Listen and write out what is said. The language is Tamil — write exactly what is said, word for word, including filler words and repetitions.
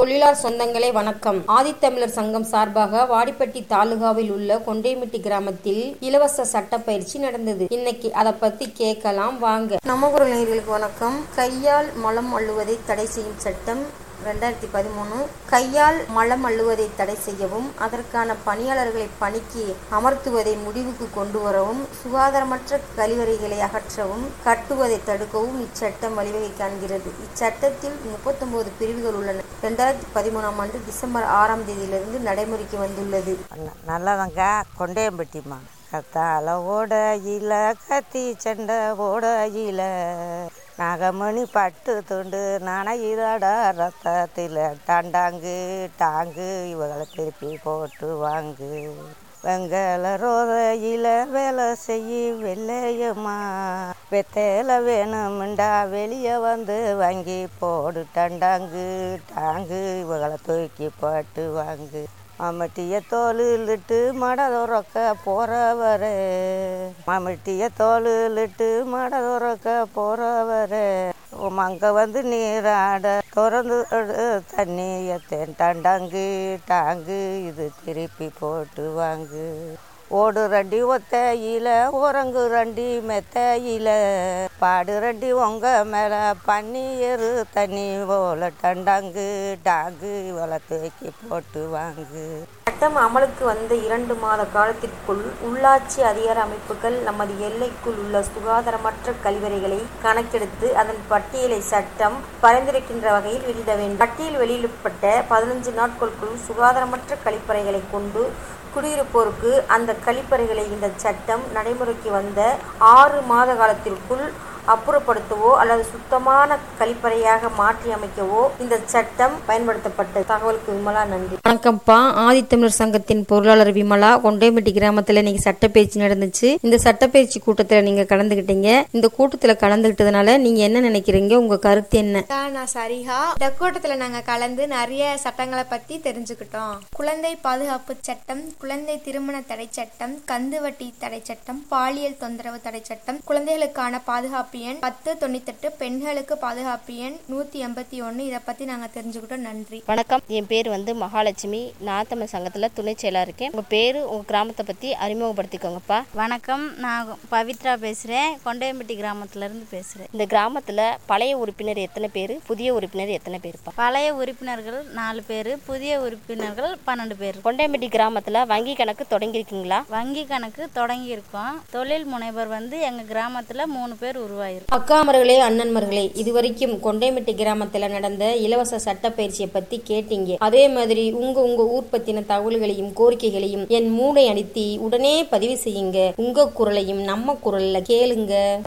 தொழிலாளர் சொந்தங்களே வணக்கம். ஆதித்தமிழர் சங்கம் சார்பாக வாடிப்பட்டி தாலுகாவில் உள்ள கொண்டைமிட்டி கிராமத்தில் இலவச சட்ட பயிற்சி நடந்தது. இன்னைக்கு அதை பத்தி கேட்கலாம் வாங்க. நம்ம குரல் நேயர்களுக்கு வணக்கம். கையால் மலம் அள்ளுவதை தடை செய்யும் சட்டம் ரெண்டாயிரத்தி பதிமூணு கையால் மலம் அள்ளுவதை தடை செய்யவும், அதற்கான பணியாளர்களை பணிக்கு அமர்த்துவதை முடிவுக்கு கொண்டு வரவும், சுகாதாரமற்ற கழிவறைகளை அகற்றவும், கட்டுவதை தடுக்கவும் இச்சட்டம் வழிவகை காண்கிறது. இச்சட்டத்தில் முப்பத்தி ஒன்பது பிரிவுகள் உள்ளன. ரெண்டாயிரத்தி பதிமூணாம் ஆண்டு டிசம்பர் ஆறாம் தேதியிலிருந்து நடைமுறைக்கு வந்துள்ளது. நல்லவங்க கொண்டையம்பட்டிமா கத்தால ஓடையில கத்தி சண்டை ஓடையில நாகமணி பட்டு துண்டு நனையிதடா ரத்தத்தில் டாண்டாங்கு டாங்கு இவங்களை திருப்பி போட்டு வாங்கு. வெங்கல ரோதையில வேலை செய்யி வெள்ளையம்மா வெத்தேல வேணும்ண்டா வெளியே வந்து வாங்கி போடு டாண்டாங்கு டாங்கு இவங்களை தூக்கி போட்டு வாங்கு. மம்மட்டிய தோலுலிட்டு மடதுறக்க போறவரே மம்மட்டிய தோலுலிட்டு மடதுறக்க போறவரே அங்க வந்து நீராட திறந்து தண்ணிய டாண்டாங்கு டாங்கு இது திருப்பி போட்டு வாங்கு. ஓடு ரண்டி ஒத்தையில உறங்கு ரண்டி மெத்தையில பாடு ரண்டி உங்க மேல பன்னி எரு தண்ணி போல டண்டாங்கு டாங்கு இவளை தூக்கி போட்டு வாங்கு. சட்டம் அமலுக்கு வந்த இரண்டு மாத காலத்திற்குள் உள்ளாட்சி அதிகார அமைப்புகள் நமது எல்லைக்குள் உள்ள சுகாதாரமற்ற கழிவறைகளை கணக்கெடுத்து அதன் பட்டியலை சட்டம் பரிந்துரைக்கின்ற வகையில் வெளியிட வேண்டும். பட்டியல் வெளியிடப்பட்ட பதினஞ்சு நாட்களுக்குள் சுகாதாரமற்ற கழிப்பறைகளை கொண்டு குடியிருப்போருக்கு அந்த கழிப்பறைகளை இந்த சட்டம் நடைமுறைக்கு வந்த ஆறு மாத காலத்திற்குள் அப்புறப்படுத்தவோ அல்லது சுத்தமான கழிப்பறையாக மாற்றி அமைக்கவோ இந்த சட்டம் பயன்படுத்தப்பட்டது. தகவலுக்கு விமலா, நன்றி. வணக்கம்ப்பா. ஆதித்தமிழர் சங்கத்தின் பொருளாளர் விமலா. கொண்டைமிட்டி கிராமத்துல இன்னைக்கு சட்டப்பயிற்சி நடந்துச்சு. இந்த சட்டப்பயிற்சி கூட்டத்துல நீங்க கலந்துகிட்டீங்க. இந்த கூட்டத்துல கலந்துகிட்டதுனால நீங்க என்ன நினைக்கிறீங்க? உங்க கருத்து என்ன? நான் சரிகா. இந்த கூட்டத்துல நாங்க கலந்து நிறைய சட்டங்களை பத்தி தெரிஞ்சுக்கிட்டோம். குழந்தை பாதுகாப்பு சட்டம், குழந்தை திருமண தடை சட்டம், கந்து வட்டி தடை சட்டம், பாலியல் தொந்தரவு தடை சட்டம், குழந்தைகளுக்கான பாதுகாப்பு எண் பத்து தொண்ணூத்தி எட்டு, பெண்களுக்கு பாதுகாப்பு எண் நூத்தி எண்பத்தி ஒன்னு. இதை பத்தி நாங்க தெரிஞ்சுக்கிட்டோம். நன்றி. வணக்கம். என் பேர் வந்து மகாலட்சுமி. நான் தமிழ் சங்கத்துல துணை செயலா இருக்கேன். உங்க பேரு உங்க கிராமத்தை பத்தி அறிமுகப்படுத்திக்கோங்கப்பா. வணக்கம், நான் பவித்ரா பேசுறேன். கொண்டையம்பட்டி கிராமத்துல இருந்து பேசுறேன். இந்த கிராமத்துல பழைய உறுப்பினர் எத்தனை பேரு, புதிய உறுப்பினர் எத்தனை பேருப்பா? பழைய உறுப்பினர்கள் நாலு பேரு, புதிய உறுப்பினர்கள் பன்னெண்டு பேர். கொண்டையம்பட்டி கிராமத்துல வங்கி கணக்கு தொடங்கி இருக்கீங்களா? வங்கி கணக்கு தொடங்கி இருக்கோம். தொழில் முனைவர் வந்து எங்க கிராமத்துல மூணு பேர் உருவாயிருக்கும். அக்காமர்களே, அண்ணன்மர்களே, இதுவரைக்கும் கொண்டைமிட்டி கிராமத்துல நடந்த இலவச சட்ட பயிற்சியை பத்தி கேட்டீங்க. அதே மாதிரி உங்க உங்க ஊர் பத்தின தகவல்களையும் கோரிக்கைகளையும் என் மூளை அடித்தி உடனே பதிவு செய்யுங்க. உங்க குரலையும் நம்ம குரல்ல கேளுங்க.